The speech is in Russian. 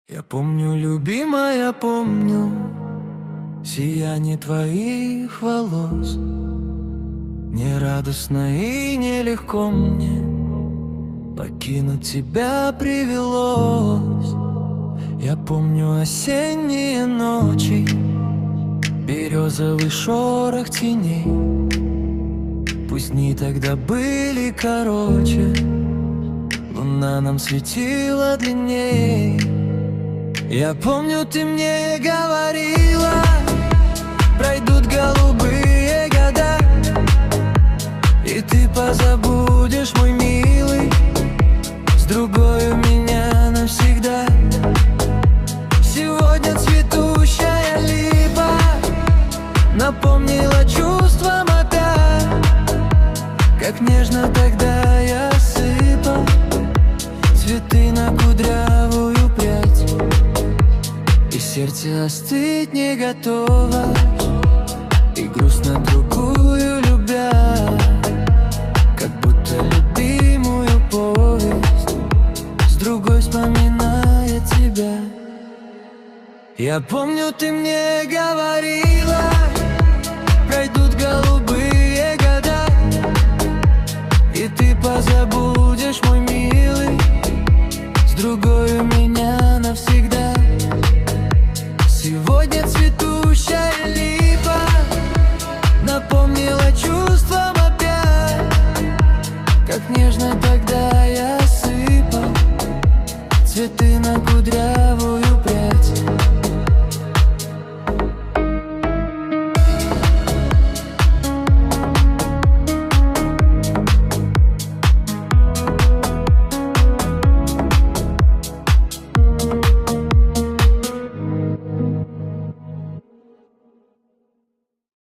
Я помню, любимая, помню сияние твоих волос. Не радостно и нелегко мне покинуть тебя привелось. Я помню осенние ночи, березовый шорох теней. Пусть дни тогда были короче, луна нам светила длинней. Я помню, ты мне говорила, пройдут голубые года, и ты позабудешь, мой милый, с другой у меня навсегда. Сегодня цветущая липа напомнила чувствам опять, как нежно тогда я сыпал цветы на кудрявую прядь. И сердце остыть не готово, и грустно другую любя, как будто любимую повесть с другой вспоминая тебя. Я помню, ты мне говорила, пройдут голубые года, и ты позабудешь, мой милый, с другой у меня навсегда. Сегодня цветущая липа напомнила чувствам опять, как нежно тогда я сыпал цветы на кудрявую прядь.